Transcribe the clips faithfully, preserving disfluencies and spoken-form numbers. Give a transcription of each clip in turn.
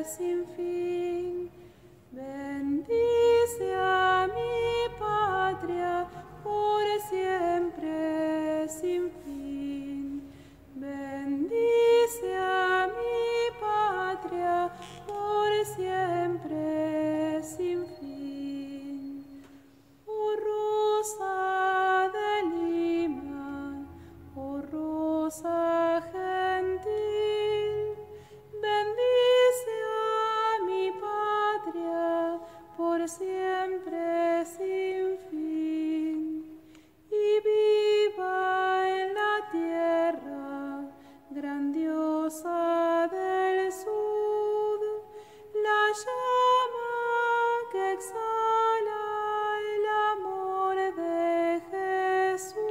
sin fin. Bendice a mi patria por siempre sin fin. Bendice a mi patria por siempre sin fin. Oh rosa de Lima, oh rosa gentil, bendice a mi patria por siempre sin fin. Y viva en la tierra grandiosa del sud la llama que exhala el amor de Jesús.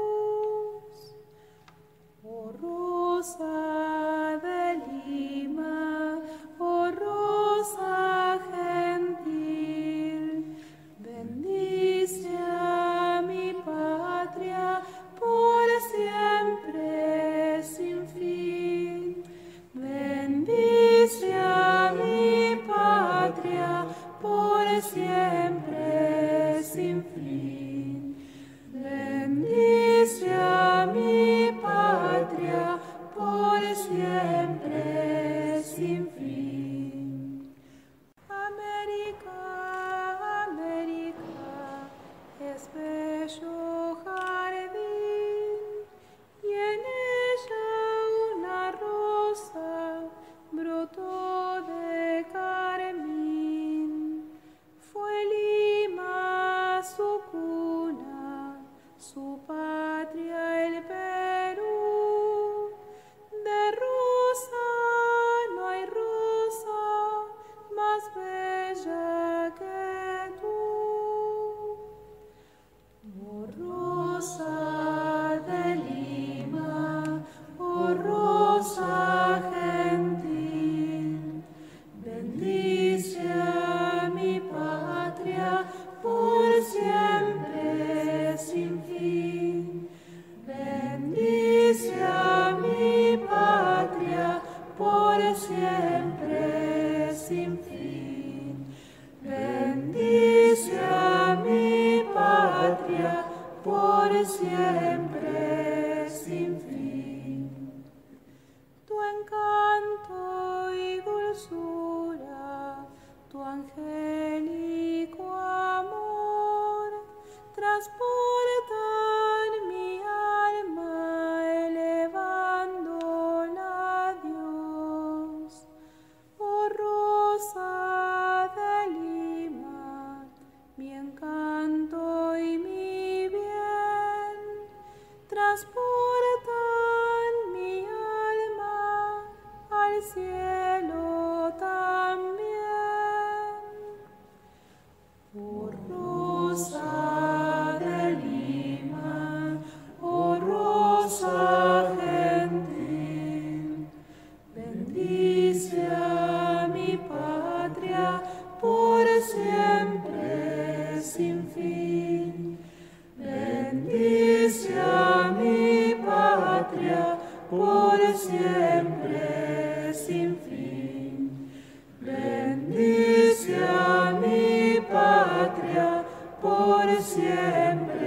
Oh rosa de Lima, oh rosa gentil, bendice a mi patria por siempre sin fin. Bendice a mi patria por siempre sin fin. Bendice a mi patria por siempre sin fin. América, América, es bello jardín, y en ella una rosa brotó de carmín. Fue Lima su cuna, su patria el Perú. De rosa no hay rosa más bella que tú. Oh rosa de Lima, oh rosa gentil, bendice a mi patria por siempre sin fin. Bendice a mi patria por siempre sin fin. Bendice a mi patria por siempre sin fin. Tu encanto y dulzura, tu angélico amor, transportan mi alma elevándola a Dios. Oh rosa de Lima, mi encanto y mi bien, transportan mi alma al cielo también. Oh rosa de Lima, oh rosa gentil, bendice a mi patria por siempre sin fin. Bendice a mi patria por siempre sin fin. Bendice a mi patria por siempre